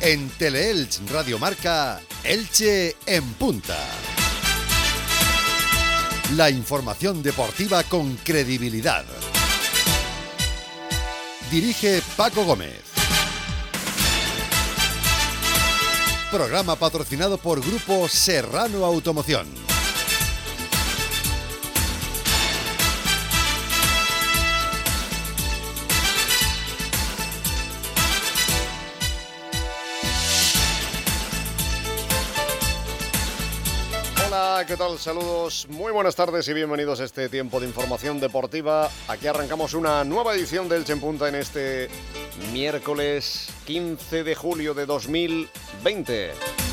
En Teleelch Radio Marca, Elche en punta. La información deportiva con credibilidad. Dirige Paco Gómez. Programa patrocinado por Grupo Serrano Automoción. Hola, ¿qué tal? Saludos, muy buenas tardes y bienvenidos a este tiempo de información deportiva. Aquí arrancamos una nueva edición del Elche en Punta en este miércoles 15 de julio de 2020.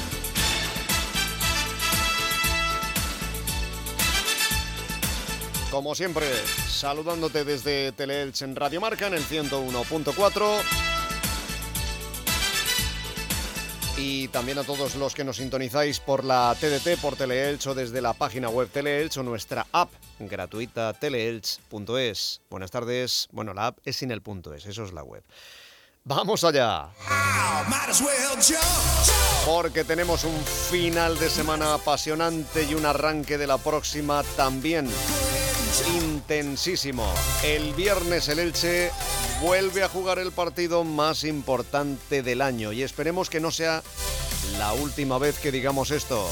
Como siempre, saludándote desde Teleelch en Radio Marca en el 101.4. Y también a todos los que nos sintonizáis por la TDT, por Teleelch o desde la página web Teleelch o nuestra app gratuita teleelch.es. Buenas tardes. Bueno, la app es sin el .es, eso es la web. ¡Vamos allá! Porque tenemos un final de semana apasionante y un arranque de la próxima también intensísimo. El viernes el Elche vuelve a jugar el partido más importante del año y esperemos que no sea la última vez que digamos esto.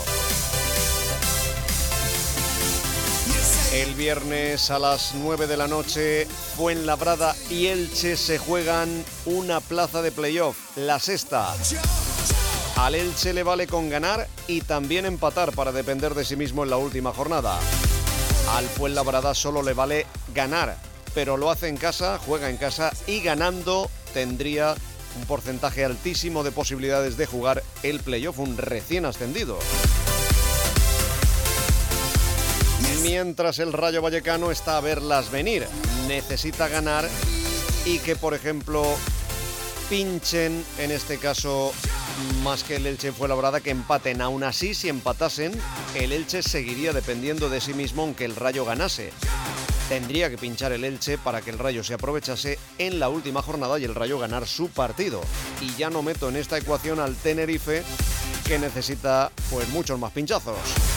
El viernes a las 9 de la noche, Fuenlabrada y Elche se juegan una plaza de playoff, la sexta. Al Elche le vale con ganar y también empatar para depender de sí mismo en la última jornada. Al Fuenlabrada solo le vale ganar, pero lo hace en casa, juega en casa y ganando tendría un porcentaje altísimo de posibilidades de jugar el playoff, un recién ascendido. Mientras el Rayo Vallecano está a verlas venir, necesita ganar y que, por ejemplo, pinchen, en este caso, más que el Elche Fuenlabrada, que empaten. Aún así, si empatasen, el Elche seguiría dependiendo de sí mismo aunque el Rayo ganase. Tendría que pinchar el Elche para que el Rayo se aprovechase en la última jornada y el Rayo ganar su partido. Y ya no meto en esta ecuación al Tenerife, que necesita pues muchos más pinchazos.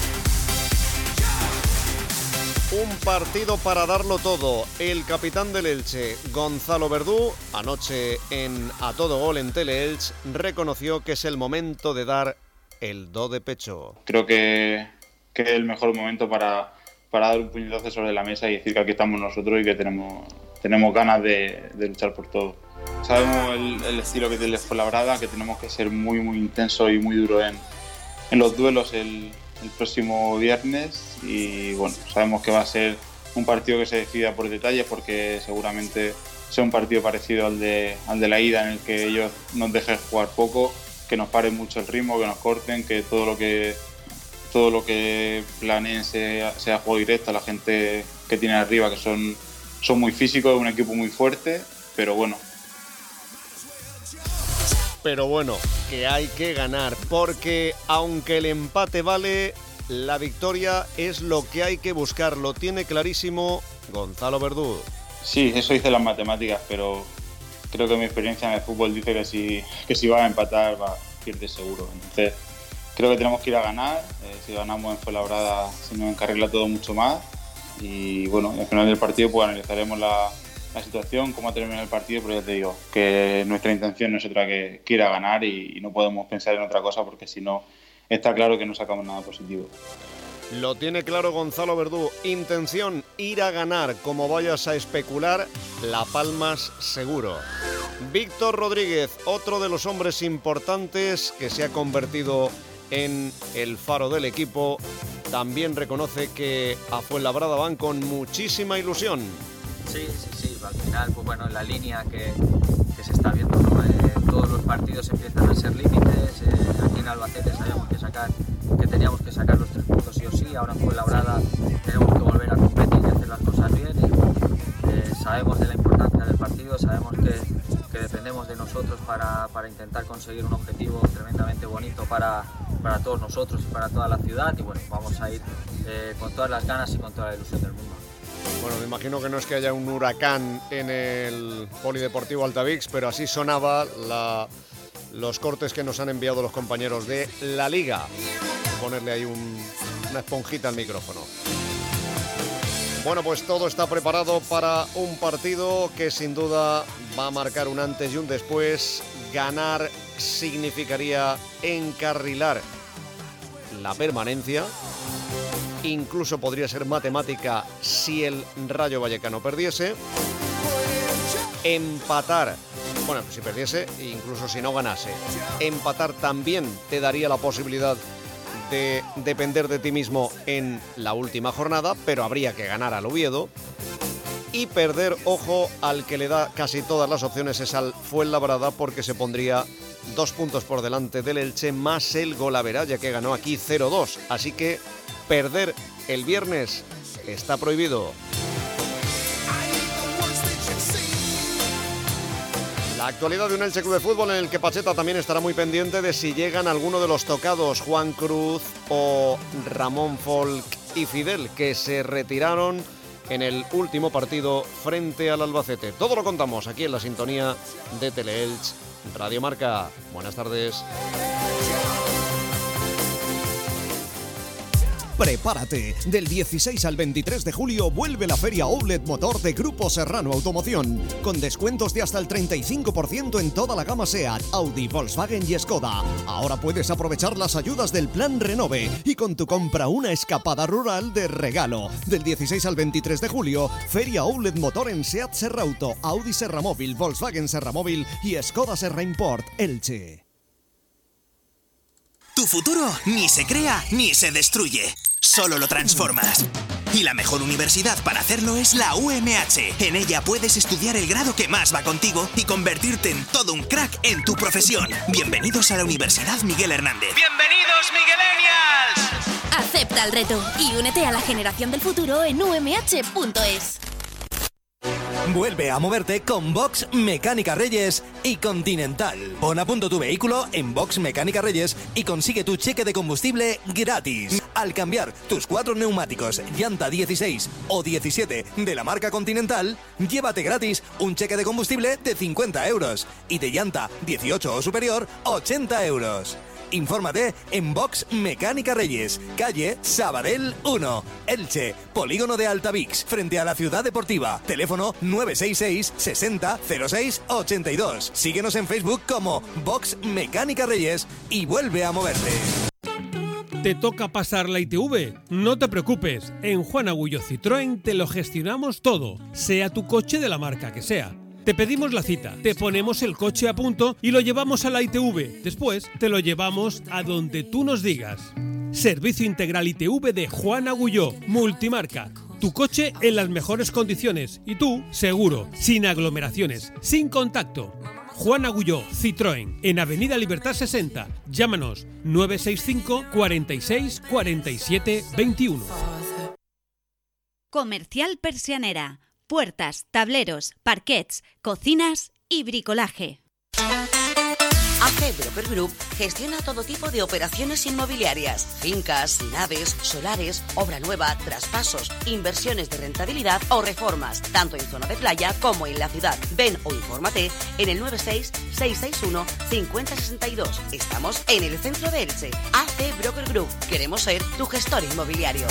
Un partido para darlo todo. El capitán del Elche, Gonzalo Verdú, anoche en A Todo Gol en Teleelch, reconoció que es el momento de dar el do de pecho. Creo que es el mejor momento para dar un puñetazo sobre la mesa y decir que aquí estamos nosotros y que tenemos ganas de luchar por todo. Sabemos el estilo que tiene Fuenlabrada, que tenemos que ser muy muy intensos y muy duros en los duelos el próximo viernes y bueno, sabemos que va a ser un partido que se decida por detalles porque seguramente sea un partido parecido al de la ida, en el que ellos nos dejen jugar poco, que nos paren mucho el ritmo, que nos corten, que todo lo que planeen sea juego directo. La gente que tiene arriba, que son muy físicos, es un equipo muy fuerte, pero bueno, que hay que ganar, porque aunque el empate vale, la victoria es lo que hay que buscar. Lo tiene clarísimo Gonzalo Verdú. Sí, eso dicen las matemáticas, pero creo que mi experiencia en el fútbol dice que si vas a empatar, pierdes seguro. Entonces, creo que tenemos que ir a ganar. Si ganamos en Fuenlabrada, se nos encarrila todo mucho más. Y bueno, al final del partido pues analizaremos la situación, cómo ha terminado el partido, pero ya te digo que nuestra intención no es otra que ir a ganar y no podemos pensar en otra cosa porque si no, está claro que no sacamos nada positivo. Lo tiene claro Gonzalo Verdú. Intención, ir a ganar. Como vayas a especular, la palmas seguro. Víctor Rodríguez, otro de los hombres importantes que se ha convertido en el faro del equipo, también reconoce que a Fuenlabrada van con muchísima ilusión. Sí, al final, pues bueno, en la línea que se está viendo, ¿no? Todos los partidos empiezan a ser límites. Aquí en Albacete sabíamos que teníamos que sacar los 3 puntos sí o sí. Ahora en Fuenlabrada tenemos que volver a competir y hacer las cosas bien. Y sabemos de la importancia del partido, sabemos que dependemos de nosotros para intentar conseguir un objetivo tremendamente bonito para todos nosotros y para toda la ciudad. Y bueno, vamos a ir con todas las ganas y con toda la ilusión del mundo. Bueno, me imagino que no es que haya un huracán en el Polideportivo Altavix, pero así sonaba los cortes que nos han enviado los compañeros de La Liga. Voy a ponerle ahí una esponjita al micrófono. Bueno, pues todo está preparado para un partido que sin duda va a marcar un antes y un después. Ganar significaría encarrilar la permanencia. Incluso podría ser matemática si el Rayo Vallecano perdiese. Empatar, bueno, si perdiese, incluso si no ganase. Empatar también te daría la posibilidad de depender de ti mismo en la última jornada, pero habría que ganar al Oviedo. Y perder, ojo, al que le da casi todas las opciones es al Fuenlabrada, porque se pondría 2 puntos por delante del Elche más el golaveraje, que ganó aquí 0-2. Así que perder el viernes está prohibido. La actualidad de un Elche Club de Fútbol en el que Pacheta también estará muy pendiente de si llegan alguno de los tocados, Juan Cruz o Ramón Folk y Fidel, que se retiraron en el último partido frente al Albacete. Todo lo contamos aquí en la sintonía de Teleelch Radio Marca. Buenas tardes. Prepárate, del 16 al 23 de julio vuelve la Feria Outlet Motor de Grupo Serrano Automoción, con descuentos de hasta el 35% en toda la gama SEAT, Audi, Volkswagen y Skoda. Ahora puedes aprovechar las ayudas del Plan Renove y con tu compra una escapada rural de regalo. Del 16 al 23 de julio, Feria Outlet Motor en SEAT Serrauto, Audi Serramóvil, Volkswagen Serramóvil y Skoda Serra Import, Elche. Tu futuro ni se crea ni se destruye, solo lo transformas. Y la mejor universidad para hacerlo es la UMH. En ella puedes estudiar el grado que más va contigo y convertirte en todo un crack en tu profesión. Bienvenidos a la Universidad Miguel Hernández. ¡Bienvenidos, Miguelenials! Acepta el reto y únete a la generación del futuro en umh.es. Vuelve a moverte con Box Mecánica Reyes y Continental. Pon a punto tu vehículo en Box Mecánica Reyes y consigue tu cheque de combustible gratis. Al cambiar tus 4 neumáticos llanta 16 o 17 de la marca Continental, llévate gratis un cheque de combustible de 50 euros y de llanta 18 o superior, 80 euros. Infórmate en Box Mecánica Reyes, calle Sabadell 1, Elche, Polígono de Altavix, frente a la Ciudad Deportiva. Teléfono 966 60 06 82. Síguenos en Facebook como Box Mecánica Reyes y vuelve a moverte. ¿Te toca pasar la ITV? No te preocupes, en Juan Agullo Citroën te lo gestionamos todo, sea tu coche de la marca que sea. Te pedimos la cita, te ponemos el coche a punto y lo llevamos a la ITV. Después te lo llevamos a donde tú nos digas. Servicio integral ITV de Juan Agulló, multimarca. Tu coche en las mejores condiciones y tú, seguro, sin aglomeraciones, sin contacto. Juan Agulló Citroën, en Avenida Libertad 60. Llámanos 965 46 47 21. Comercial Persianera. Puertas, tableros, parquets, cocinas y bricolaje. AC Broker Group gestiona todo tipo de operaciones inmobiliarias, fincas, naves, solares, obra nueva, traspasos, inversiones de rentabilidad o reformas, tanto en zona de playa como en la ciudad. Ven o infórmate en el 96-661-5062. Estamos en el centro de Elche. AC Broker Group. Queremos ser tu gestor inmobiliario.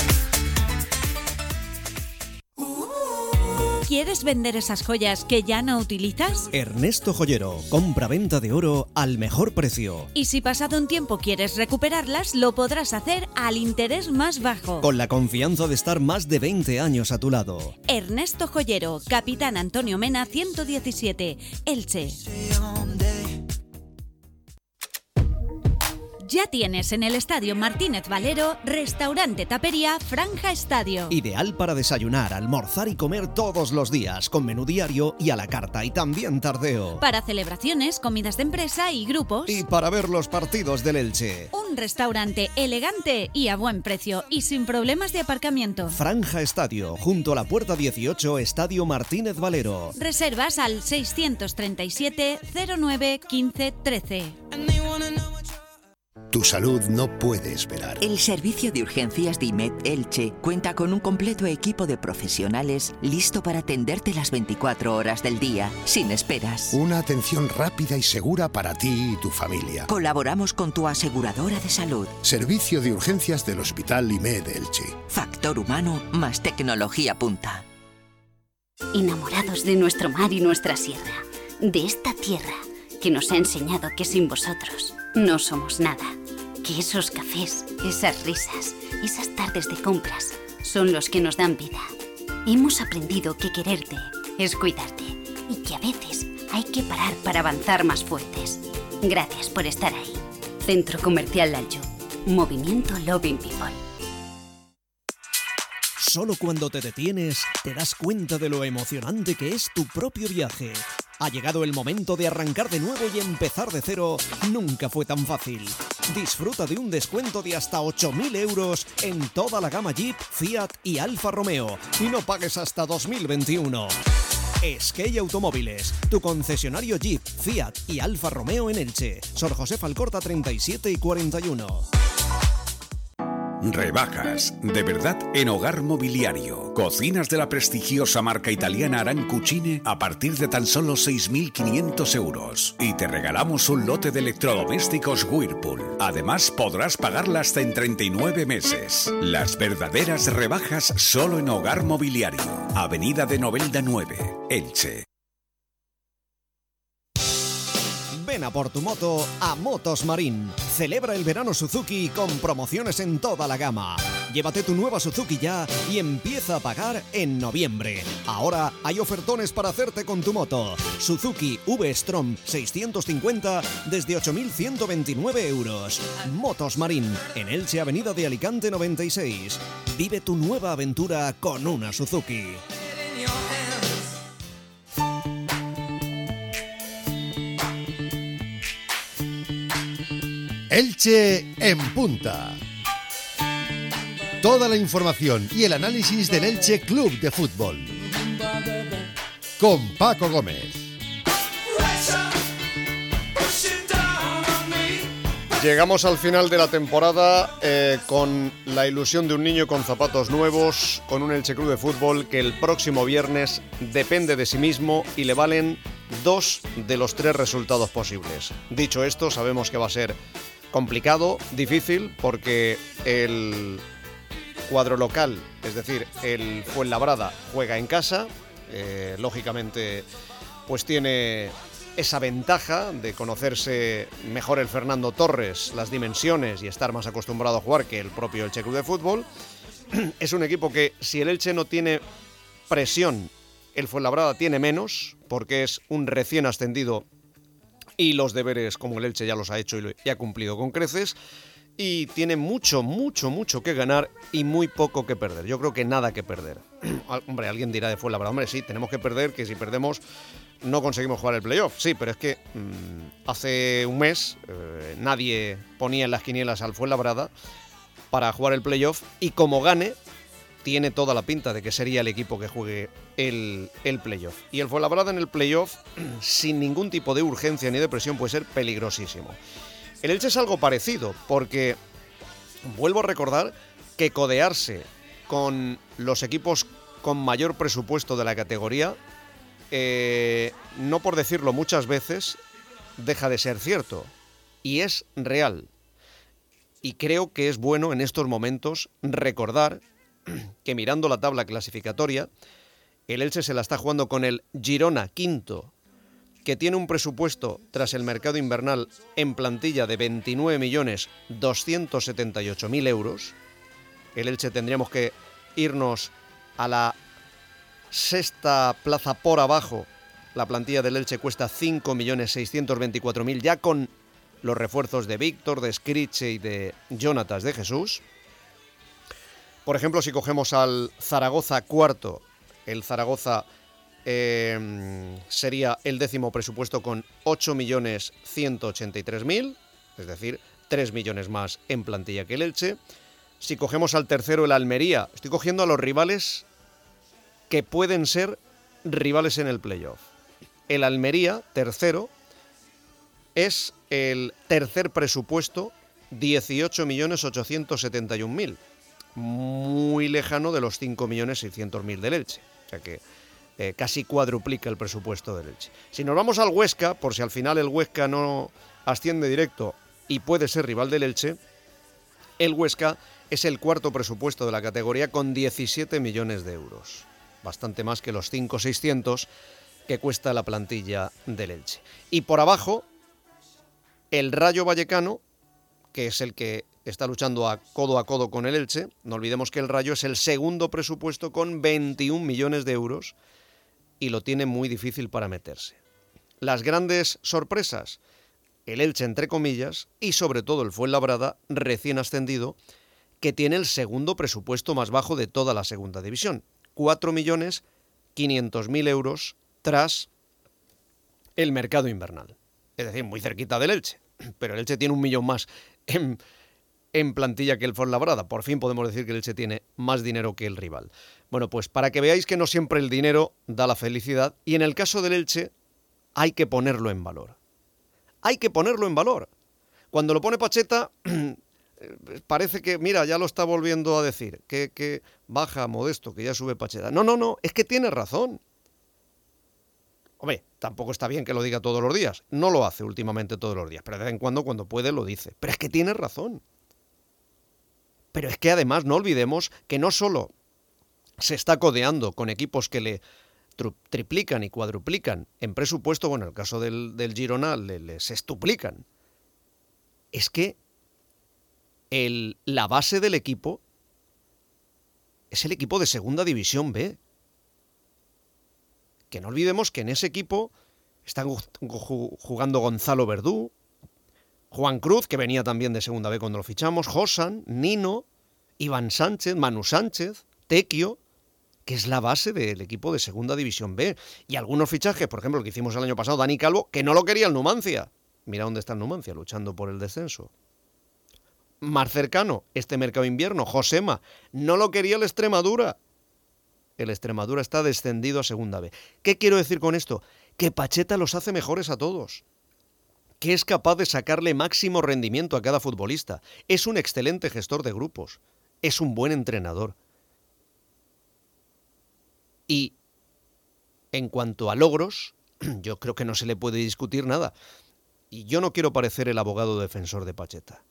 ¿Quieres vender esas joyas que ya no utilizas? Ernesto Joyero, compra-venta de oro al mejor precio. Y si pasado un tiempo quieres recuperarlas, lo podrás hacer al interés más bajo. Con la confianza de estar más de 20 años a tu lado. Ernesto Joyero, Capitán Antonio Mena 117, Elche. Ya tienes en el Estadio Martínez Valero restaurante tapería Franja Estadio. Ideal para desayunar, almorzar y comer todos los días, con menú diario y a la carta y también tardeo. Para celebraciones, comidas de empresa y grupos. Y para ver los partidos del Elche. Un restaurante elegante y a buen precio y sin problemas de aparcamiento. Franja Estadio, junto a la puerta 18, Estadio Martínez Valero. Reservas al 637 09 15 13. Tu salud no puede esperar. El servicio de urgencias de IMED Elche cuenta con un completo equipo de profesionales listo para atenderte las 24 horas del día, sin esperas. Una atención rápida y segura para ti y tu familia. Colaboramos con tu aseguradora de salud. Servicio de urgencias del Hospital IMED Elche. Factor humano más tecnología punta. Enamorados de nuestro mar y nuestra sierra, de esta tierra que nos ha enseñado que sin vosotros no somos nada, que esos cafés, esas risas, esas tardes de compras son los que nos dan vida. Hemos aprendido que quererte es cuidarte y que a veces hay que parar para avanzar más fuertes. Gracias por estar ahí. Centro Comercial Lalju. Movimiento Loving People. Solo cuando te detienes te das cuenta de lo emocionante que es tu propio viaje. Ha llegado el momento de arrancar de nuevo y empezar de cero. Nunca fue tan fácil. Disfruta de un descuento de hasta 8.000 euros en toda la gama Jeep, Fiat y Alfa Romeo. Y no pagues hasta 2021. Skate Automóviles, tu concesionario Jeep, Fiat y Alfa Romeo en Elche. Sor José Alcorta 37 y 41. Rebajas, de verdad, en Hogar Mobiliario. Cocinas de la prestigiosa marca italiana Arancucine a partir de tan solo 6.500 euros. Y te regalamos un lote de electrodomésticos Whirlpool. Además, podrás pagarla hasta en 39 meses. Las verdaderas rebajas solo en Hogar Mobiliario. Avenida de Novelda 9, Elche. Ven a por tu moto a Motos Marín. Celebra el verano Suzuki con promociones en toda la gama. Llévate tu nueva Suzuki ya y empieza a pagar en noviembre. Ahora hay ofertones para hacerte con tu moto. Suzuki V-Strom 650 desde 8.129 euros. Motos Marín, en Elche, Avenida de Alicante 96. Vive tu nueva aventura con una Suzuki. Elche en punta. Toda la información y el análisis del Elche Club de Fútbol. Con Paco Gómez. Llegamos al final de la temporada con la ilusión de un niño con zapatos nuevos, con un Elche Club de Fútbol que el próximo viernes depende de sí mismo y le valen 2 de los 3 resultados posibles. Dicho esto, sabemos que va a ser complicado, difícil, porque el cuadro local, es decir, el Fuenlabrada, juega en casa. Lógicamente, pues tiene esa ventaja de conocerse mejor el Fernando Torres, las dimensiones y estar más acostumbrado a jugar que el propio Elche Club de Fútbol. Es un equipo que, si el Elche no tiene presión, el Fuenlabrada tiene menos, porque es un recién ascendido y los deberes, como el Elche, ya los ha hecho y ha cumplido con creces, y tiene mucho que ganar y muy poco que perder. Yo creo que nada que perder. Hombre, alguien dirá de Fuenlabrada, hombre, sí, tenemos que perder, que si perdemos no conseguimos jugar el playoff. Sí, pero es que hace un mes nadie ponía en las quinielas al Fuenlabrada para jugar el playoff, y como gane, tiene toda la pinta de que sería el equipo que juegue el playoff. Y el Fuenlabrada en el playoff, sin ningún tipo de urgencia ni de presión, puede ser peligrosísimo. El Elche es algo parecido, porque vuelvo a recordar que codearse con los equipos con mayor presupuesto de la categoría, no por decirlo muchas veces, deja de ser cierto. Y es real. Y creo que es bueno en estos momentos recordar que, mirando la tabla clasificatoria, el Elche se la está jugando con el Girona, quinto, que tiene un presupuesto tras el mercado invernal en plantilla de 29.278.000 euros. El Elche tendríamos que irnos a la sexta plaza por abajo. La plantilla del Elche cuesta 5.624.000, ya con los refuerzos de Víctor, de Scriche y de Jonatas de Jesús. Por ejemplo, si cogemos al Zaragoza cuarto, el Zaragoza sería el 10º presupuesto con 8.183.000, es decir, 3 millones más en plantilla que el Elche. Si cogemos al tercero, el Almería, estoy cogiendo a los rivales que pueden ser rivales en el playoff. El Almería, tercero, es el tercer presupuesto 18.871.000, muy lejano de los 5.600.000 del Elche, o sea que casi cuadruplica el presupuesto del Elche. Si nos vamos al Huesca, por si al final el Huesca no asciende directo y puede ser rival del Elche, el Huesca es el cuarto presupuesto de la categoría con 17 millones de euros, bastante más que los 5.600 que cuesta la plantilla del Elche. Y por abajo, el Rayo Vallecano, que es el que está luchando a codo con el Elche. No olvidemos que el Rayo es el segundo presupuesto con 21 millones de euros y lo tiene muy difícil para meterse. Las grandes sorpresas, el Elche entre comillas, y sobre todo el Fuenlabrada, recién ascendido, que tiene el segundo presupuesto más bajo de toda la segunda división, 4.500.000 euros tras el mercado invernal. Es decir, muy cerquita del Elche, pero el Elche tiene 1 millón más en plantilla que el Fuenlabrada. Por fin podemos decir que el Elche tiene más dinero que el rival. Bueno, pues para que veáis que no siempre el dinero da la felicidad, y en el caso del Elche hay que ponerlo en valor. Hay que ponerlo en valor. Cuando lo pone Pacheta, parece que, mira, ya lo está volviendo a decir, que baja Modesto, que ya sube Pacheta. No, es que tiene razón. Hombre, tampoco está bien que lo diga todos los días. No lo hace últimamente todos los días, pero de vez en cuando puede, lo dice. Pero es que tiene razón. Pero es que además no olvidemos que no solo se está codeando con equipos que le triplican y cuadruplican en presupuesto, bueno, en el caso del Girona le sextuplican. Es que la base del equipo es el equipo de Segunda División B. Que no olvidemos que en ese equipo están jugando Gonzalo Verdú, Juan Cruz, que venía también de Segunda B cuando lo fichamos, Josan, Nino, Iván Sánchez, Manu Sánchez, Tequio, que es la base del equipo de Segunda División B. Y algunos fichajes, por ejemplo, el que hicimos el año pasado, Dani Calvo, que no lo quería el Numancia. Mira dónde está el Numancia, luchando por el descenso. Más cercano, este mercado invierno, Josema, no lo quería el Extremadura. El Extremadura está descendido a Segunda B. ¿Qué quiero decir con esto? Que Pacheta los hace mejores a todos. Que es capaz de sacarle máximo rendimiento a cada futbolista. Es un excelente gestor de grupos. Es un buen entrenador. Y en cuanto a logros, yo creo que no se le puede discutir nada. Y yo no quiero parecer el abogado defensor de Pacheta.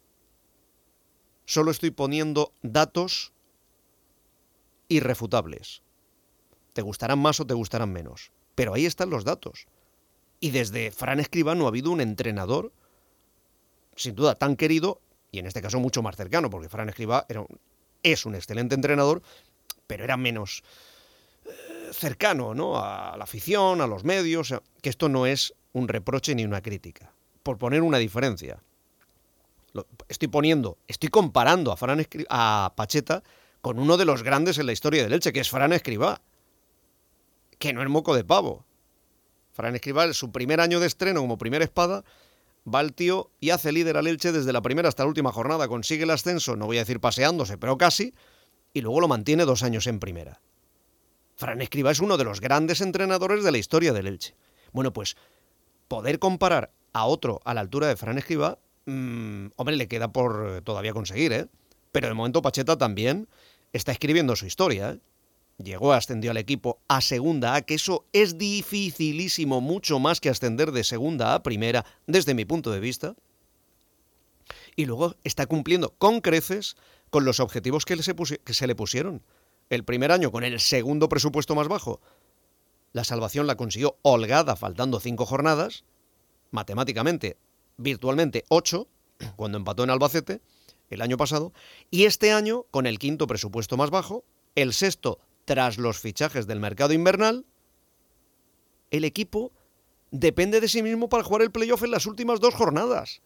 Solo estoy poniendo datos irrefutables. Te gustarán más o te gustarán menos, pero ahí están los datos. Y desde Fran Escribá no ha habido un entrenador, sin duda, tan querido, y en este caso mucho más cercano, porque Fran Escribá es un excelente entrenador, pero era menos cercano, ¿no?, a la afición, a los medios, que esto no es un reproche ni una crítica. Por poner una diferencia, estoy comparando a Pacheta con uno de los grandes en la historia del Elche, que es Fran Escribá, que no es moco de pavo. Fran Escribá, en su primer año de estreno como primera espada, va el tío y hace líder al Elche desde la primera hasta la última jornada, consigue el ascenso, no voy a decir paseándose, pero casi, y luego lo mantiene 2 años en primera. Fran Escribá es uno de los grandes entrenadores de la historia del Elche. Bueno, pues poder comparar a otro a la altura de Fran Escribá, hombre, le queda por todavía conseguir, ¿eh? Pero de momento Pacheta también está escribiendo su historia, ¿eh? Ascendió al equipo a Segunda A, que eso es dificilísimo, mucho más que ascender de Segunda a Primera, desde mi punto de vista. Y luego está cumpliendo con creces con los objetivos que se le pusieron. El primer año, con el segundo presupuesto más bajo, la salvación la consiguió holgada, faltando 5 jornadas, matemáticamente, virtualmente 8, cuando empató en Albacete el año pasado, y este año, con el quinto presupuesto más bajo, el sexto tras los fichajes del mercado invernal, el equipo depende de sí mismo para jugar el playoff en las últimas 2 jornadas.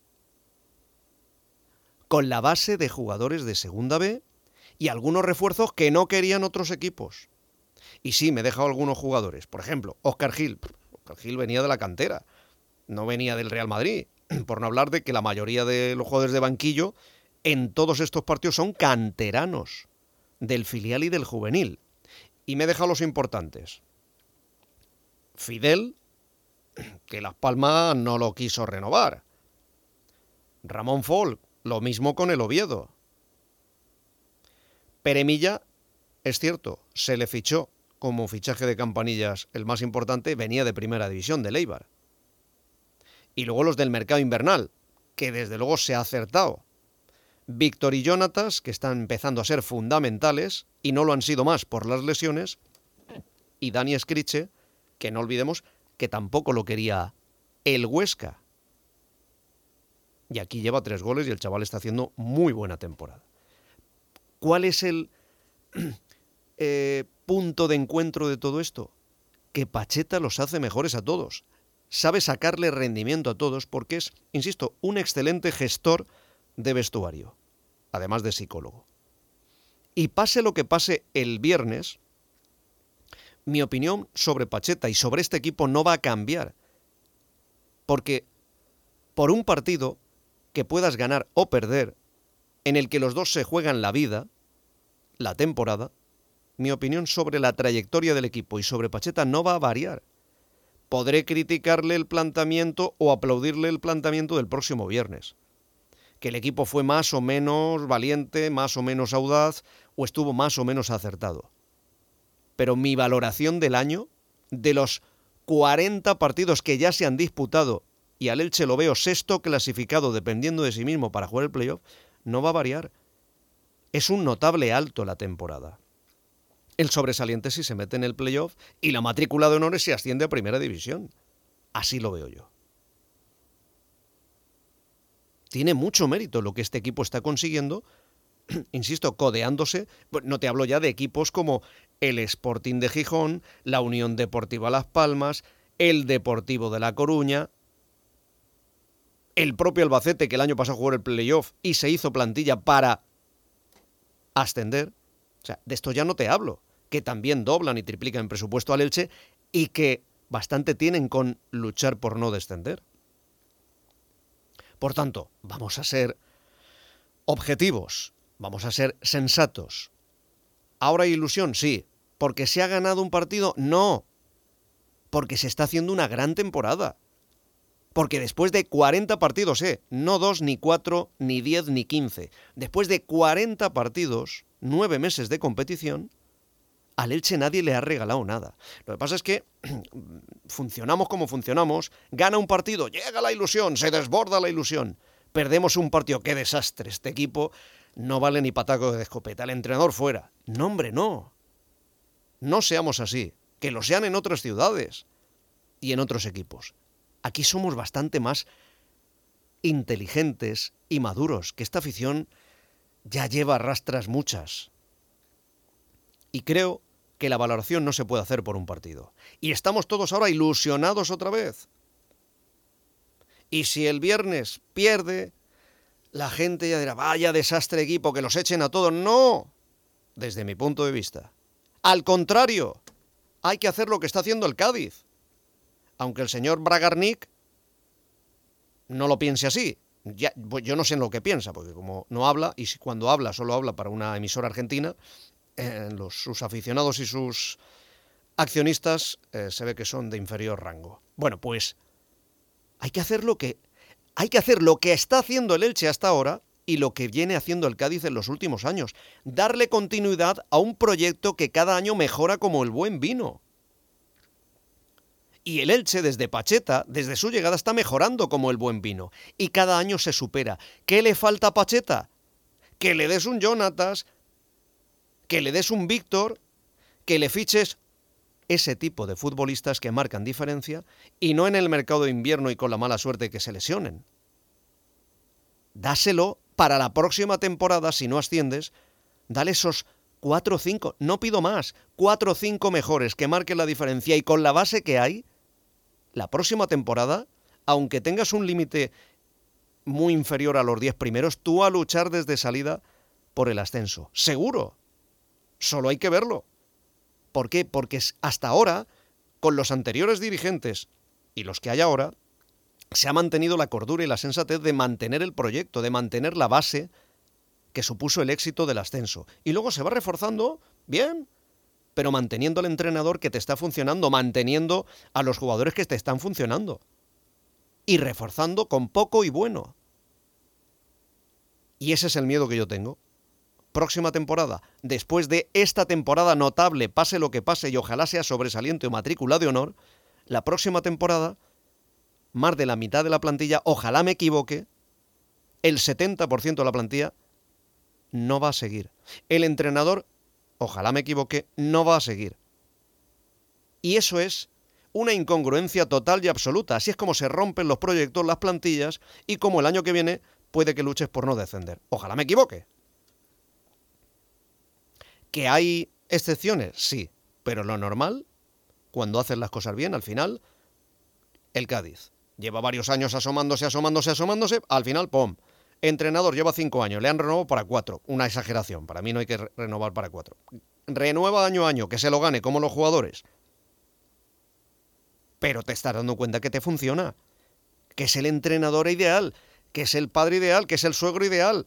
Con la base de jugadores de Segunda B y algunos refuerzos que no querían otros equipos. Y sí, me he dejado algunos jugadores. Por ejemplo, Óscar Gil. Óscar Gil venía de la cantera, no venía del Real Madrid. Por no hablar de que la mayoría de los jugadores de banquillo en todos estos partidos son canteranos del filial y del juvenil. Y me he dejado los importantes. Fidel, que Las Palmas no lo quiso renovar. Ramón Folk, lo mismo con el Oviedo. Pere Milla, es cierto, se le fichó como fichaje de Campanillas, el más importante, venía de primera división, del Eibar. Y luego los del mercado invernal, que desde luego se ha acertado. Víctor y Jonatas, que están empezando a ser fundamentales, y no lo han sido más por las lesiones, y Dani Escriche, que no olvidemos que tampoco lo quería el Huesca. Y aquí lleva 3 goles y el chaval está haciendo muy buena temporada. ¿Cuál es el punto de encuentro de todo esto? Que Pacheta los hace mejores a todos. Sabe sacarle rendimiento a todos porque es, insisto, un excelente gestor de vestuario, además de psicólogo. Y pase lo que pase el viernes, mi opinión sobre Pacheta y sobre este equipo no va a cambiar. Porque por un partido que puedas ganar o perder, en el que los dos se juegan la vida, la temporada, mi opinión sobre la trayectoria del equipo y sobre Pacheta no va a variar. Podré criticarle el planteamiento o aplaudirle el planteamiento del próximo viernes. Que el equipo fue más o menos valiente, más o menos audaz, o estuvo más o menos acertado. Pero mi valoración del año, de los 40 partidos que ya se han disputado, y al Elche lo veo sexto clasificado dependiendo de sí mismo para jugar el playoff, no va a variar. Es un notable alto la temporada. El sobresaliente si se mete en el playoff y la matrícula de honores se asciende a primera división. Así lo veo yo. Tiene mucho mérito lo que este equipo está consiguiendo, insisto, codeándose. No te hablo ya de equipos como el Sporting de Gijón, la Unión Deportiva Las Palmas, el Deportivo de La Coruña, el propio Albacete, que el año pasado jugó el playoff y se hizo plantilla para ascender. O sea, de esto ya no te hablo, que también doblan y triplican en presupuesto al Elche y que bastante tienen con luchar por no descender. Por tanto, vamos a ser objetivos, vamos a ser sensatos. ¿Ahora hay ilusión? Sí. ¿Porque se ha ganado un partido? No. Porque se está haciendo una gran temporada. Porque después de 40 partidos, no 2, ni 4, ni 10, ni 15, después de 40 partidos, 9 meses de competición, al Elche nadie le ha regalado nada. Lo que pasa es que funcionamos como funcionamos, gana un partido, llega la ilusión, se desborda la ilusión. Perdemos un partido, qué desastre, este equipo no vale ni pataco de escopeta, el entrenador fuera. No, hombre, no. No seamos así, que lo sean en otras ciudades y en otros equipos. Aquí somos bastante más inteligentes y maduros, que esta afición ya lleva rastras muchas. Y creo que la valoración no se puede hacer por un partido. Y estamos todos ahora ilusionados otra vez. Y si el viernes pierde, la gente ya dirá, vaya desastre equipo, que los echen a todos. No, desde mi punto de vista. Al contrario, hay que hacer lo que está haciendo el Cádiz. Aunque el señor Bragarnik no lo piense así. Yo no sé en lo que piensa, porque como no habla, y cuando habla solo habla para una emisora argentina, sus aficionados y sus accionistas se ve que son de inferior rango. Bueno, pues hay que hacer lo que está haciendo el Elche hasta ahora y lo que viene haciendo el Cádiz en los últimos años. Darle continuidad a un proyecto que cada año mejora como el buen vino. Y el Elche, desde Pacheta, desde su llegada, está mejorando como el buen vino. Y cada año se supera. ¿Qué le falta a Pacheta? Que le des un Jonatas, que le des un Víctor, que le fiches ese tipo de futbolistas que marcan diferencia y no en el mercado de invierno y con la mala suerte que se lesionen. Dáselo para la próxima temporada, si no asciendes, dale esos 4 o 5, no pido más, 4 o 5 mejores que marquen la diferencia y con la base que hay, la próxima temporada, aunque tengas un límite muy inferior a los 10 primeros, tú a luchar desde salida por el ascenso. Seguro. Solo hay que verlo. ¿Por qué? Porque hasta ahora, con los anteriores dirigentes y los que hay ahora, se ha mantenido la cordura y la sensatez de mantener el proyecto, de mantener la base que supuso el éxito del ascenso. Y luego se va reforzando, bien, pero manteniendo al entrenador que te está funcionando, manteniendo a los jugadores que te están funcionando. Y reforzando con poco y bueno. Y ese es el miedo que yo tengo. Próxima temporada, después de esta temporada notable, pase lo que pase, y ojalá sea sobresaliente o matrícula de honor, la próxima temporada, más de la mitad de la plantilla, ojalá me equivoque, el 70% de la plantilla no va a seguir. El entrenador, ojalá me equivoque, no va a seguir. Y eso es una incongruencia total y absoluta. Así es como se rompen los proyectos, las plantillas, y como el año que viene puede que luches por no descender. Ojalá me equivoque. ¿Que hay excepciones? Sí, pero lo normal, cuando hacen las cosas bien, al final, el Cádiz lleva varios años asomándose, al final, ¡pum! Entrenador lleva 5 años, le han renovado para 4, una exageración, para mí no hay que renovar para 4. Renueva año a año, que se lo gane, como los jugadores. Pero te estás dando cuenta que te funciona, que es el entrenador ideal, que es el padre ideal, que es el suegro ideal.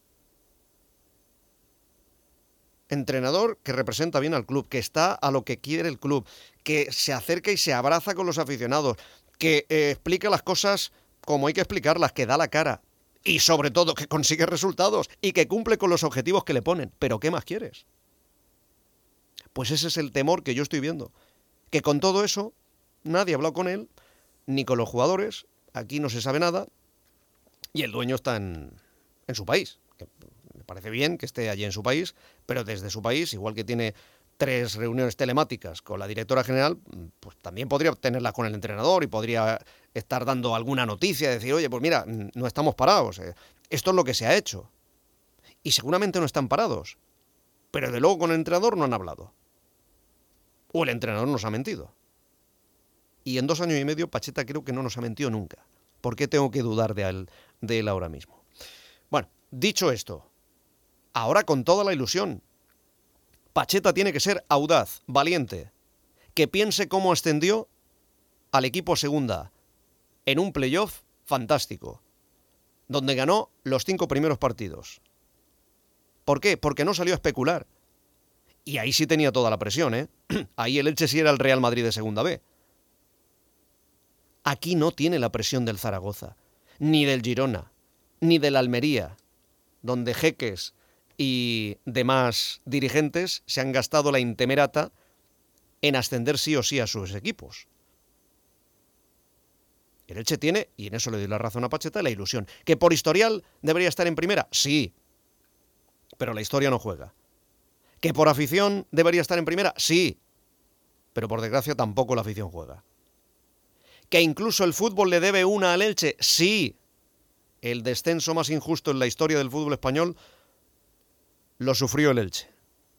Entrenador que representa bien al club, que está a lo que quiere el club, que se acerca y se abraza con los aficionados, que explica las cosas como hay que explicarlas, que da la cara y sobre todo que consigue resultados y que cumple con los objetivos que le ponen. ¿Pero qué más quieres? Pues ese es el temor que yo estoy viendo, que con todo eso nadie ha hablado con él, ni con los jugadores, aquí no se sabe nada y el dueño está en su país. Me parece bien que esté allí en su país, pero desde su país, igual que tiene 3 reuniones telemáticas con la directora general, pues también podría tenerlas con el entrenador y podría estar dando alguna noticia, decir, oye, pues mira, no estamos parados, esto es lo que se ha hecho. Y seguramente no están parados, pero de luego con el entrenador no han hablado. O el entrenador nos ha mentido. Y en 2 años y medio Pacheta creo que no nos ha mentido nunca. ¿Por qué tengo que dudar de él ahora mismo? Bueno, dicho esto, ahora con toda la ilusión, Pacheta tiene que ser audaz, valiente, que piense cómo ascendió al equipo segunda en un playoff fantástico, donde ganó los 5 primeros partidos. ¿Por qué? Porque no salió a especular. Y ahí sí tenía toda la presión, ¿eh? Ahí el Elche sí era el Real Madrid de segunda B. Aquí no tiene la presión del Zaragoza, ni del Girona, ni del Almería, donde jeques y demás dirigentes se han gastado la intemerata en ascender sí o sí a sus equipos. El Elche tiene, y en eso le doy la razón a Pacheta, la ilusión. ¿Que por historial debería estar en primera? Sí, pero la historia no juega. ¿Que por afición debería estar en primera? Sí, pero por desgracia tampoco la afición juega. ¿Que incluso el fútbol le debe una al Elche? Sí, el descenso más injusto en la historia del fútbol español lo sufrió el Elche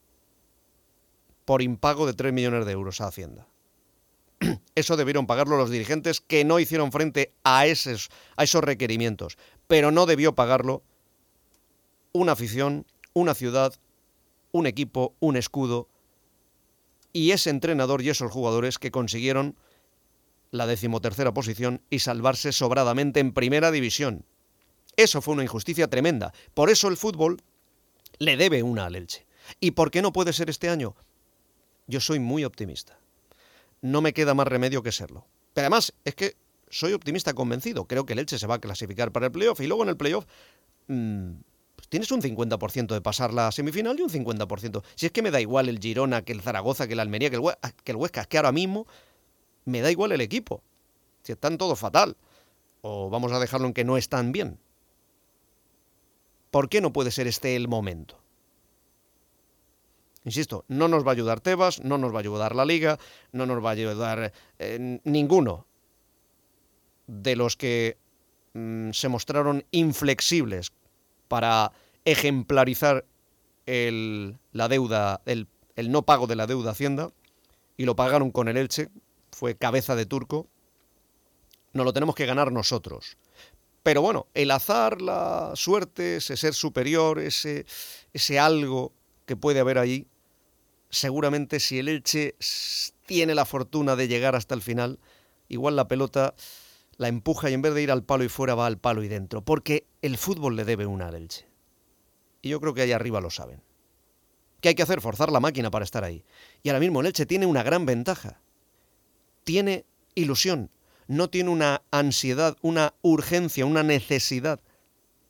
por impago de 3 millones de euros a Hacienda. Eso debieron pagarlo los dirigentes que no hicieron frente a esos requerimientos, pero no debió pagarlo una afición, una ciudad, un equipo, un escudo y ese entrenador y esos jugadores que consiguieron la 13ª posición y salvarse sobradamente en primera división. Eso fue una injusticia tremenda. Por eso el fútbol le debe una al Elche. ¿Y por qué no puede ser este año? Yo soy muy optimista. No me queda más remedio que serlo. Pero además, es que soy optimista convencido. Creo que el Elche se va a clasificar para el playoff y luego en el playoff pues tienes un 50% de pasar la semifinal y un 50%. Si es que me da igual el Girona, que el Zaragoza, que el Almería, que el Huesca. Es que ahora mismo me da igual el equipo. Si están todos fatal. O vamos a dejarlo en que no están bien. ¿Por qué no puede ser este el momento? Insisto, no nos va a ayudar Tebas, no nos va a ayudar la Liga, no nos va a ayudar ninguno de los que se mostraron inflexibles para ejemplarizar la deuda, el no pago de la deuda a Hacienda, y lo pagaron con el Elche, fue cabeza de turco. Nos lo tenemos que ganar nosotros. Pero bueno, el azar, la suerte, ese ser superior, ese algo que puede haber ahí, seguramente si el Elche tiene la fortuna de llegar hasta el final, igual la pelota la empuja y en vez de ir al palo y fuera va al palo y dentro, porque el fútbol le debe una al Elche. Y yo creo que ahí arriba lo saben. ¿Qué hay que hacer? Forzar la máquina para estar ahí. Y ahora mismo el Elche tiene una gran ventaja. Tiene ilusión. No tiene una ansiedad, una urgencia, una necesidad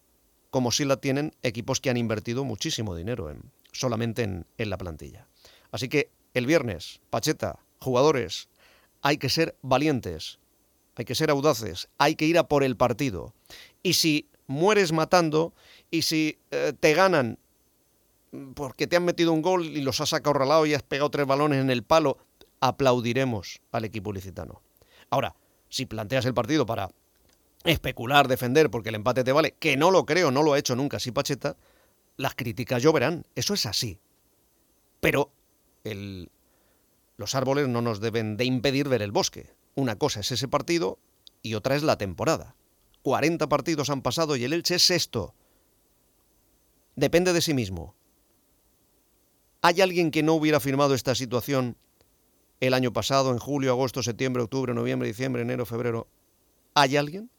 como sí la tienen equipos que han invertido muchísimo dinero solamente en la plantilla. Así que el viernes, Pacheta, jugadores, hay que ser valientes, hay que ser audaces, hay que ir a por el partido. Y si mueres matando, y si te ganan porque te han metido un gol y los has acorralado y has pegado 3 balones en el palo, aplaudiremos al equipo ilicitano. Ahora, si planteas el partido para especular, defender, porque el empate te vale, que no lo creo, no lo ha hecho nunca así Pacheta, las críticas lloverán, eso es así. Pero los árboles no nos deben de impedir ver el bosque. Una cosa es ese partido y otra es la temporada. 40 partidos han pasado y el Elche es sexto. Depende de sí mismo. ¿Hay alguien que no hubiera firmado esta situación el año pasado, en julio, agosto, septiembre, octubre, noviembre, diciembre, enero, febrero? ¿Hay alguien?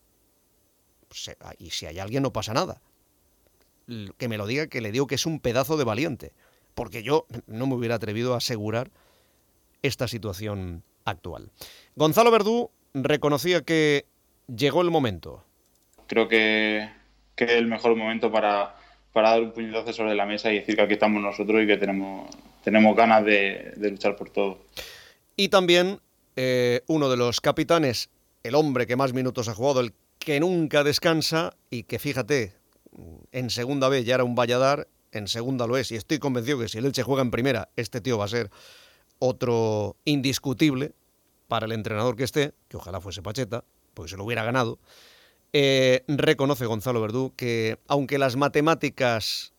Y si hay alguien no pasa nada. Que me lo diga, que le digo que es un pedazo de valiente. Porque yo no me hubiera atrevido a asegurar esta situación actual. Gonzalo Verdú reconocía que llegó el momento. Creo que es el mejor momento para dar un puñetazo sobre la mesa y decir que aquí estamos nosotros y que tenemos ganas de luchar por todo. Y también uno de los capitanes, el hombre que más minutos ha jugado, el que nunca descansa y que, fíjate, en segunda B ya era un Valladar, en segunda lo es, y estoy convencido que si el Elche juega en primera, este tío va a ser otro indiscutible para el entrenador que esté, que ojalá fuese Pacheta, porque se lo hubiera ganado. Reconoce Gonzalo Verdú que, aunque las matemáticas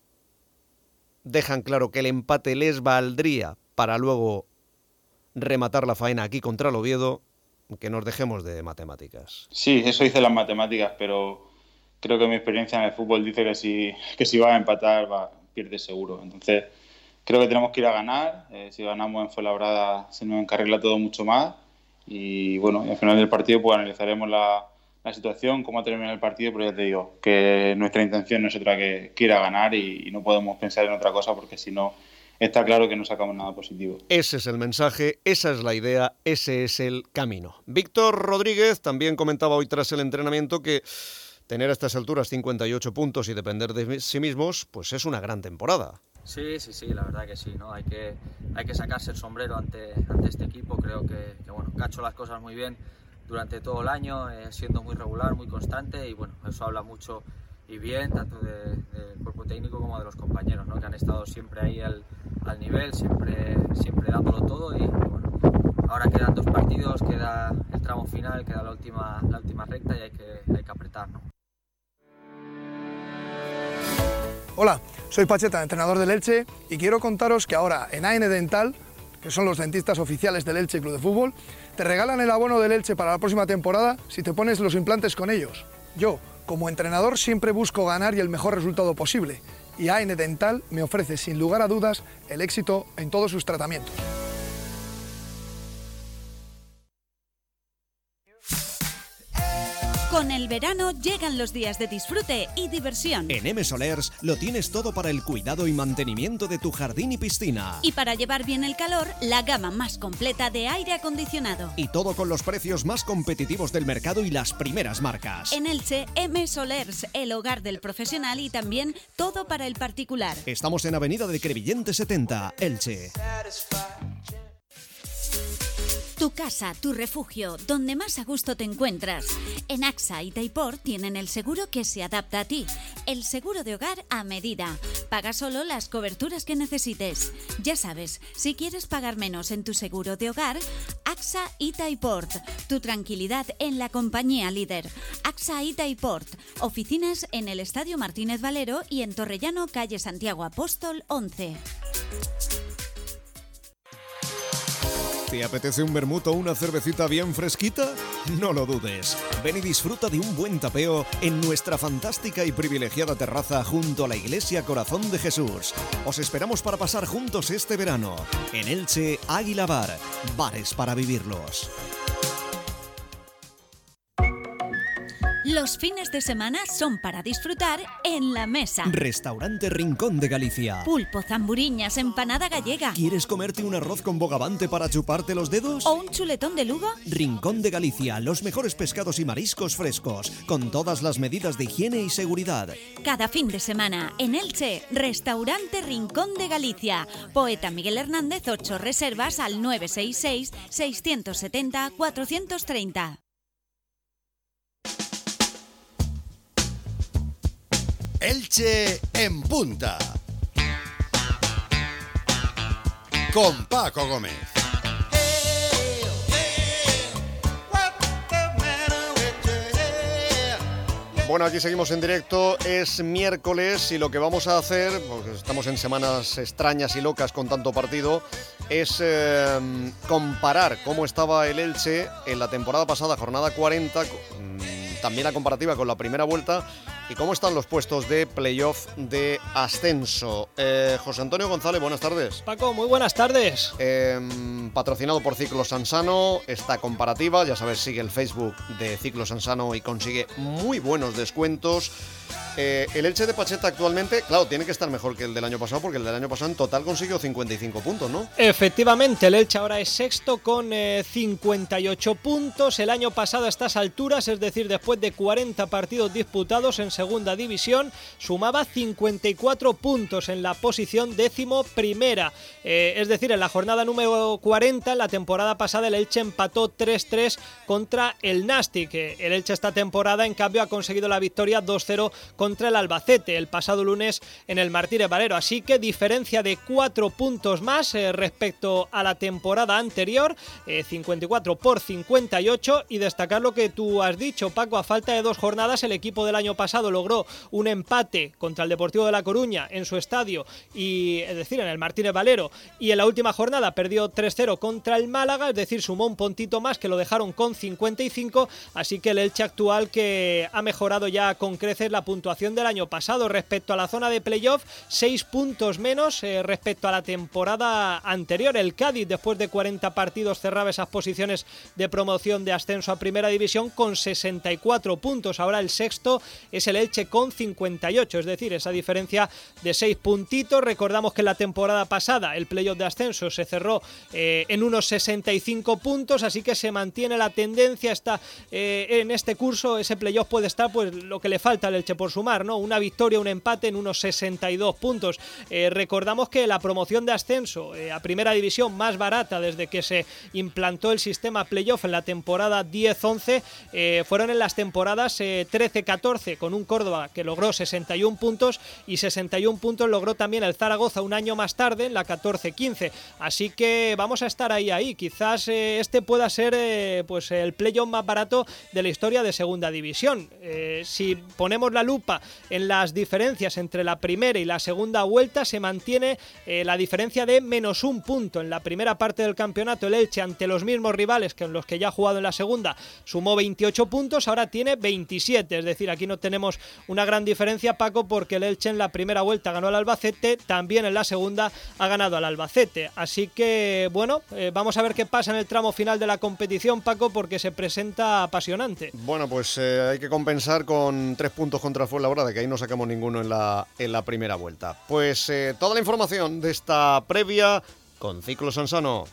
dejan claro que el empate les valdría para luego rematar la faena aquí contra el Oviedo, que nos dejemos de matemáticas. Sí, eso dice las matemáticas, pero creo que mi experiencia en el fútbol dice que si vas a empatar, pierdes seguro. Entonces, creo que tenemos que ir a ganar. Si ganamos en Fuenlabrada se nos encarrila todo mucho más. Y bueno, al final del partido pues analizaremos la situación, cómo termina el partido, pero ya te digo que nuestra intención no es otra que ir a ganar y no podemos pensar en otra cosa porque si no, está claro que no sacamos nada positivo. Ese es el mensaje, esa es la idea, ese es el camino. Víctor Rodríguez también comentaba hoy tras el entrenamiento que tener a estas alturas 58 puntos y depender de sí mismos, pues es una gran temporada. Sí, la verdad que sí, ¿no? Hay que sacarse el sombrero ante este equipo. Creo que ha hecho las cosas muy bien durante todo el año, siendo muy regular, muy constante, y bueno, eso habla mucho y bien tanto del cuerpo técnico como de los compañeros, ¿no? Que han estado siempre ahí al nivel, siempre dándolo todo. Y bueno, ahora quedan 2 partidos, queda el tramo final, queda la última recta y hay que apretar, ¿no? Hola, soy Pacheta, entrenador del Elche, y quiero contaros que ahora en AN Dental, que son los dentistas oficiales del Elche Club de Fútbol, te regalan el abono del Elche para la próxima temporada si te pones los implantes con ellos. Yo, como entrenador, siempre busco ganar y el mejor resultado posible, y AN Dental me ofrece sin lugar a dudas el éxito en todos sus tratamientos. Con el verano llegan los días de disfrute y diversión. En M Solers lo tienes todo para el cuidado y mantenimiento de tu jardín y piscina. Y para llevar bien el calor, la gama más completa de aire acondicionado. Y todo con los precios más competitivos del mercado y las primeras marcas. En Elche, M Solers, el hogar del profesional y también todo para el particular. Estamos en Avenida de Crevillente 70, Elche. Tu casa, tu refugio, donde más a gusto te encuentras. En AXA y Taipor tienen el seguro que se adapta a ti. El seguro de hogar a medida. Paga solo las coberturas que necesites. Ya sabes, si quieres pagar menos en tu seguro de hogar, AXA y Taipor. Tu tranquilidad en la compañía líder. AXA y Taipor. Oficinas en el Estadio Martínez Valero y en Torrellano, calle Santiago Apóstol 11. ¿Te apetece un vermut o una cervecita bien fresquita? No lo dudes. Ven y disfruta de un buen tapeo en nuestra fantástica y privilegiada terraza junto a la Iglesia Corazón de Jesús. Os esperamos para pasar juntos este verano. En Elche, Águila Bar. Bares para vivirlos. Los fines de semana son para disfrutar en la mesa. Restaurante Rincón de Galicia. Pulpo, zamburiñas, empanada gallega. ¿Quieres comerte un arroz con bogavante para chuparte los dedos? ¿O un chuletón de Lugo? Rincón de Galicia, los mejores pescados y mariscos frescos, con todas las medidas de higiene y seguridad. Cada fin de semana, en Elche, Restaurante Rincón de Galicia. Poeta Miguel Hernández, 8 reservas al 966-670-430. Elche en punta. Con Paco Gómez. Bueno, aquí seguimos en directo, es miércoles y lo que vamos a hacer, porque estamos en semanas extrañas y locas con tanto partido, es comparar cómo estaba el Elche en la temporada pasada, jornada 40, también la comparativa con la primera vuelta, y cómo están los puestos de playoff de ascenso. José Antonio González, buenas tardes. Paco, muy buenas tardes. Patrocinado por Ciclos Sansano, esta comparativa, ya sabes, sigue el Facebook de Ciclos Sansano y consigue muy buenos descuentos. El Elche de Pacheta actualmente, claro, tiene que estar mejor que el del año pasado, porque el del año pasado en total consiguió 55 puntos, ¿no? Efectivamente, el Elche ahora es sexto con 58 puntos. El año pasado a estas alturas, es decir, después de 40 partidos disputados en segunda división, sumaba 54 puntos en la posición 11ª. Es decir, en la jornada número 40, en la temporada pasada, el Elche empató 3-3 contra el Nastic. El Elche esta temporada, en cambio, ha conseguido la victoria 2-0 contra el Albacete el pasado lunes en el Martínez Valero, así que diferencia de 4 puntos más respecto a la temporada anterior, 54 por 58, y destacar lo que tú has dicho, Paco, a falta de 2 jornadas el equipo del año pasado logró un empate contra el Deportivo de La Coruña en su estadio, y es decir, en el Martínez Valero, y en la última jornada perdió 3-0 contra el Málaga, es decir, sumó un puntito más que lo dejaron con 55, así que el Elche actual que ha mejorado ya con creces la puntuación del año pasado respecto a la zona de playoff, 6 puntos menos respecto a la temporada anterior. El Cádiz, después de 40 partidos, cerraba esas posiciones de promoción de ascenso a Primera División con 64 puntos. Ahora el sexto es el Elche con 58, es decir, esa diferencia de 6 puntitos. Recordamos que la temporada pasada el playoff de ascenso se cerró en unos 65 puntos, así que se mantiene la tendencia. En este curso ese playoff puede estar pues lo que le falta al Elche por sumar, ¿no? Una victoria, un empate en unos 62 puntos. Recordamos que la promoción de ascenso a Primera División más barata desde que se implantó el sistema playoff en la temporada 10-11 fueron en las temporadas 13-14 con un Córdoba que logró 61 puntos y 61 puntos logró también el Zaragoza un año más tarde en la 14-15. Así que vamos a estar ahí. Quizás este pueda ser pues el playoff más barato de la historia de Segunda División. Si ponemos la lupa en las diferencias entre la primera y la segunda vuelta, se mantiene la diferencia de menos 1 punto. En la primera parte del campeonato el Elche, ante los mismos rivales que en los que ya ha jugado en la segunda, sumó 28 puntos, ahora tiene 27, es decir, aquí no tenemos una gran diferencia, Paco, porque el Elche en la primera vuelta ganó al Albacete, también en la segunda ha ganado al Albacete, así que bueno, vamos a ver qué pasa en el tramo final de la competición, Paco, porque se presenta apasionante. Bueno, pues hay que compensar con 3 puntos contra el Fuenlabrada, que ahí no sacamos ninguno en la primera vuelta. Pues toda la información de esta previa con Ciclos Sansano.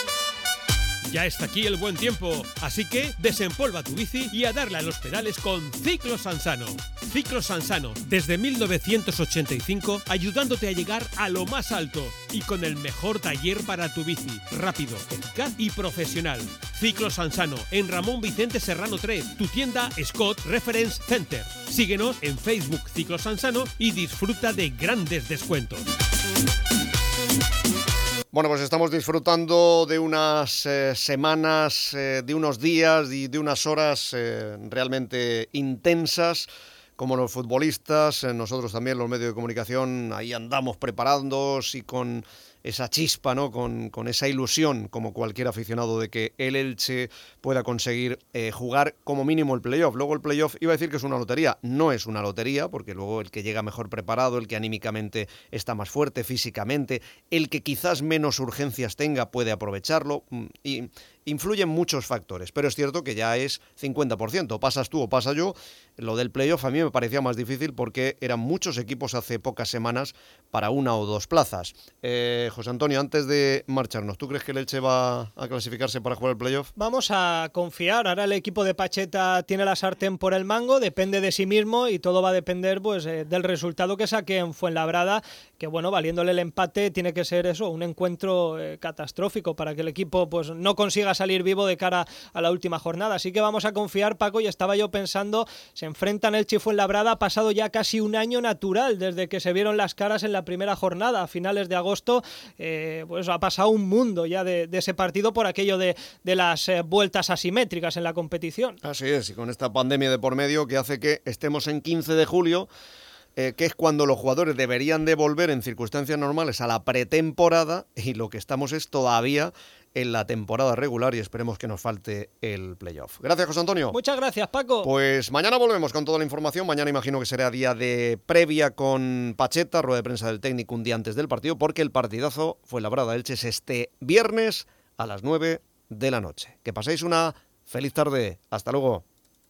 Ya está aquí el buen tiempo, así que desempolva tu bici y a darle a los pedales con Ciclos Sansano. Ciclos Sansano, desde 1985, ayudándote a llegar a lo más alto y con el mejor taller para tu bici, rápido, eficaz y profesional. Ciclos Sansano, en Ramón Vicente Serrano 3, tu tienda Scott Reference Center. Síguenos en Facebook Ciclos Sansano y disfruta de grandes descuentos. Bueno, pues estamos disfrutando de unas semanas, de unos días y de unas horas realmente intensas, como los futbolistas, nosotros también, los medios de comunicación, ahí andamos preparándonos y con esa chispa, ¿no? Con esa ilusión, como cualquier aficionado, de que el Elche pueda conseguir jugar como mínimo el playoff. Luego el playoff, iba a decir que es una lotería, no es una lotería, porque luego el que llega mejor preparado, el que anímicamente está más fuerte, físicamente, el que quizás menos urgencias tenga, puede aprovecharlo, y influyen muchos factores, pero es cierto que ya es 50%, pasas tú o pasa yo. Lo del playoff a mí me parecía más difícil porque eran muchos equipos hace pocas semanas para 1 o 2 plazas. José Antonio, antes de marcharnos, ¿tú crees que el Elche va a clasificarse para jugar el playoff? Vamos a confiar, ahora el equipo de Pacheta tiene la sartén por el mango, depende de sí mismo y todo va a depender pues del resultado que saque en Fuenlabrada, que bueno, valiéndole el empate tiene que ser eso, un encuentro catastrófico para que el equipo pues no consiga salir vivo de cara a la última jornada. Así que vamos a confiar, Paco, y estaba yo pensando, se enfrentan Elche y Fuenlabrada, ha pasado ya casi un año natural desde que se vieron las caras en la primera jornada, a finales de agosto, pues ha pasado un mundo ya de ese partido por aquello de las vueltas asimétricas en la competición. Así es, y con esta pandemia de por medio que hace que estemos en 15 de julio, que es cuando los jugadores deberían de volver en circunstancias normales a la pretemporada, y lo que estamos es todavía en la temporada regular y esperemos que nos falte el playoff. Gracias, José Antonio. Muchas gracias, Paco. Pues mañana volvemos con toda la información. Mañana imagino que será día de previa con Pacheta, rueda de prensa del técnico un día antes del partido, porque el partidazo Fuenlabrada-Elche es este viernes a las 9 de la noche. Que paséis una feliz tarde. Hasta luego.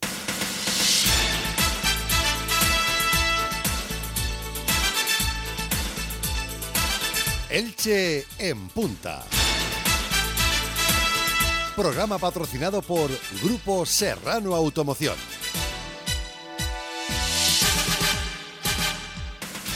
Elche en punta. Programa patrocinado por Grupo Serrano Automoción.